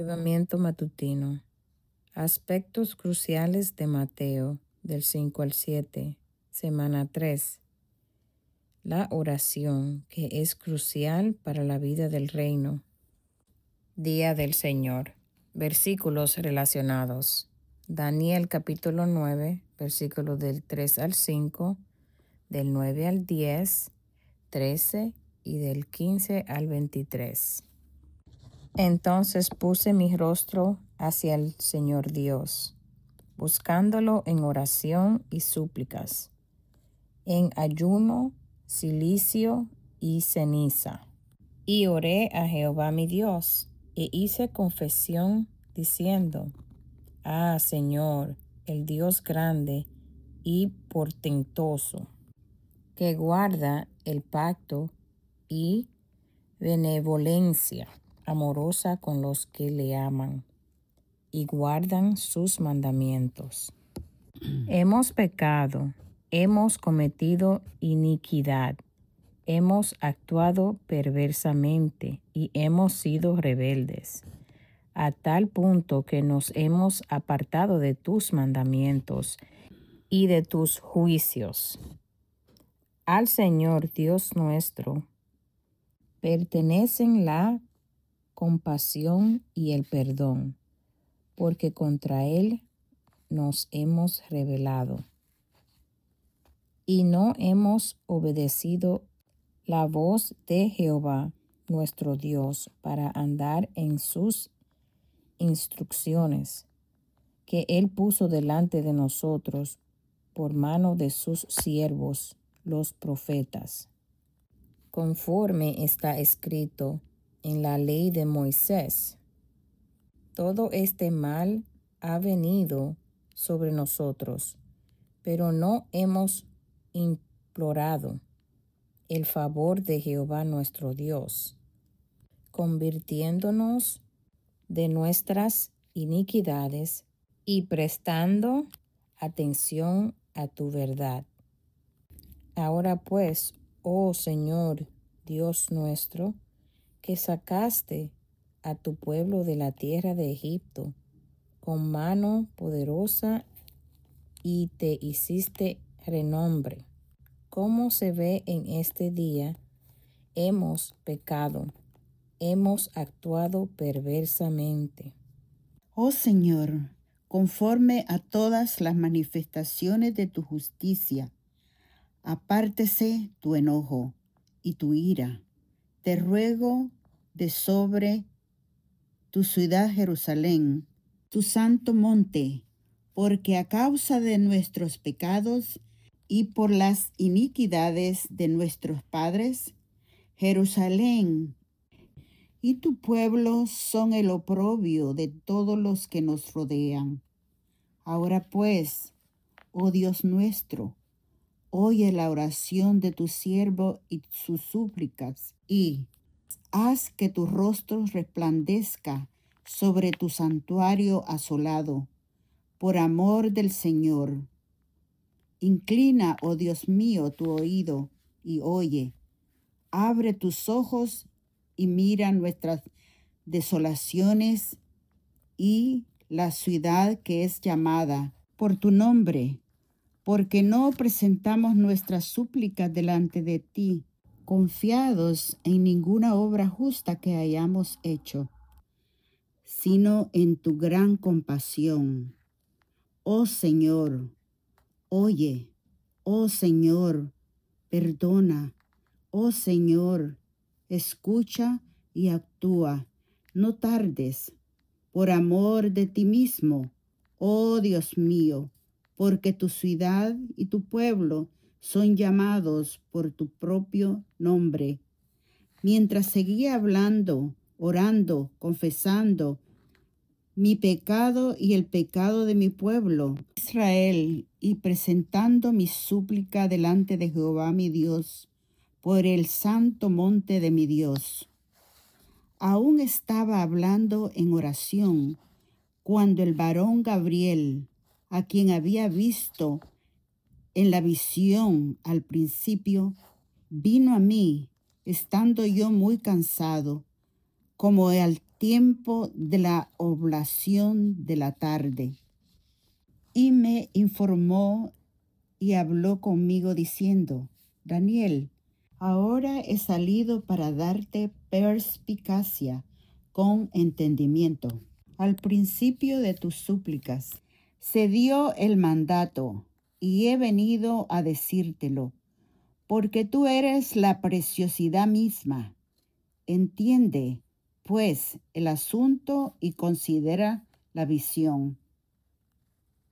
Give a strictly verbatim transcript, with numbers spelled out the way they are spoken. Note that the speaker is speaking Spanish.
Avivamiento matutino. Aspectos cruciales de Mateo, del cinco al siete, semana tres. La oración, que es crucial para la vida del reino. Día del Señor. Versículos relacionados. Daniel capítulo nueve, versículos del tres al cinco, del nueve al diez, trece y del quince al veintitrés. Entonces puse mi rostro hacia el Señor Dios, buscándolo en oración y súplicas, en ayuno, cilicio y ceniza. Y oré a Jehová mi Dios, e hice confesión diciendo: Ah, Señor, el Dios grande y portentoso, que guarda el pacto y benevolencia amorosa con los que le aman y guardan sus mandamientos. Hemos pecado, hemos cometido iniquidad, hemos actuado perversamente y hemos sido rebeldes, a tal punto que nos hemos apartado de tus mandamientos y de tus juicios. Al Señor Dios nuestro pertenecen la compasión y el perdón, porque contra Él nos hemos rebelado y no hemos obedecido la voz de Jehová nuestro Dios para andar en sus instrucciones que Él puso delante de nosotros por mano de sus siervos los profetas, conforme está escrito en la ley de Moisés. Todo este mal ha venido sobre nosotros, pero no hemos implorado el favor de Jehová nuestro Dios, convirtiéndonos de nuestras iniquidades y prestando atención a tu verdad. Ahora pues, oh Señor Dios nuestro, que sacaste a tu pueblo de la tierra de Egipto con mano poderosa y te hiciste renombre, como se ve en este día, hemos pecado, hemos actuado perversamente. Oh Señor, conforme a todas las manifestaciones de tu justicia, apártese tu enojo y tu ira. Te ruego de sobre tu ciudad Jerusalén, tu santo monte, porque a causa de nuestros pecados y por las iniquidades de nuestros padres, Jerusalén y tu pueblo son el oprobio de todos los que nos rodean. Ahora pues, oh Dios nuestro, oye la oración de tu siervo y sus súplicas, y haz que tu rostro resplandezca sobre tu santuario asolado, por amor del Señor. Inclina, oh Dios mío, tu oído y oye. Abre tus ojos y mira nuestras desolaciones y la ciudad que es llamada por tu nombre, porque no presentamos nuestras súplicas delante de ti, confiados en ninguna obra justa que hayamos hecho, sino en tu gran compasión. Oh Señor, oye, oh Señor, perdona, oh Señor, escucha y actúa, no tardes, por amor de ti mismo, oh Dios mío, porque tu ciudad y tu pueblo son llamados por tu propio nombre. Mientras seguía hablando, orando, confesando mi pecado y el pecado de mi pueblo, Israel, y presentando mi súplica delante de Jehová mi Dios, por el santo monte de mi Dios. Aún estaba hablando en oración, cuando el varón Gabriel, a quien había visto en la visión al principio, vino a mí, estando yo muy cansado, como el tiempo de la oblación de la tarde. Y me informó y habló conmigo diciendo: Daniel, ahora he salido para darte perspicacia con entendimiento. Al principio de tus súplicas se dio el mandato, y he venido a decírtelo, porque tú eres la preciosidad misma. Entiende, pues, el asunto y considera la visión.